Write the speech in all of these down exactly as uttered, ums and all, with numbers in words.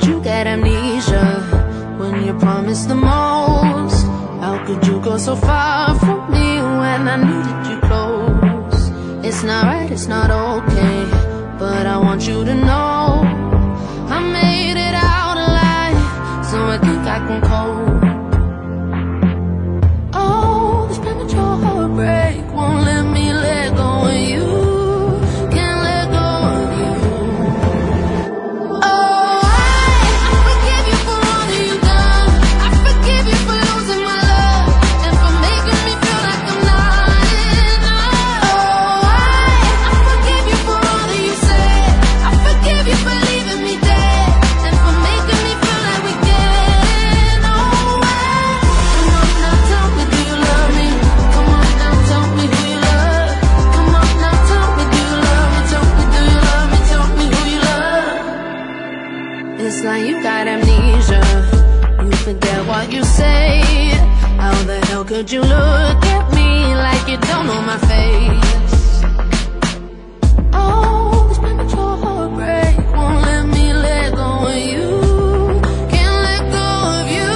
did you get amnesia when you promised the most? How could you go so far from me when I needed you close? It's not right, it's not okay, but I want you to know I made it out alive, so I think I can cope. Oh, this premature heartbreak won't let me let go of you. Can't let go of you. Oh, I, I forgive you for all that you've done. I forgive you for losing my love and for making me feel like I'm not enough. Oh, I, I forgive you for all that you said. I forgive you for leaving me dead and for making me feel like we get nowhere. Come on now, tell me, do you love me? Come on now, tell me who you love. Come on now, tell me, do you love me? Tell me, do you love me? Tell me who you love. It's like you got amnesia. You forget what you say. How the hell could you look at me like you don't know my face? Oh, this premature heartbreak won't let me let go of you. Can't let go of you.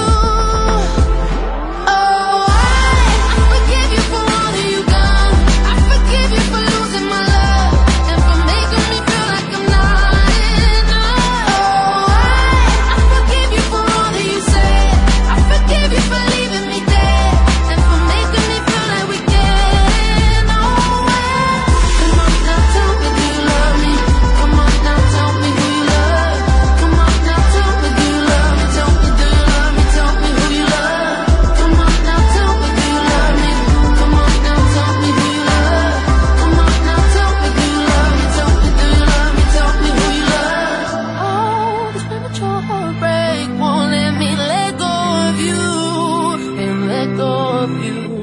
Oh, I, I forgive you for all that you've done. I forgive you for losing my love and for making me feel like I'm not enough. Oh, I, I forgive you for all that you said. I forgive you for leaving me dead and for making me feel like we get nowhere. Come on now, tell me, do you love me? Come on now, tell me who you love. Come on now, tell me, do you love me? Tell me, do you love me? Tell me who you love. Come on now, tell me, do you love me? Come on now, tell me who you love. Come on now, tell me, do you love me? Tell me, do you love me? Tell me who you love. Oh, this premature heartbreak won't let me let go of you and let go of you.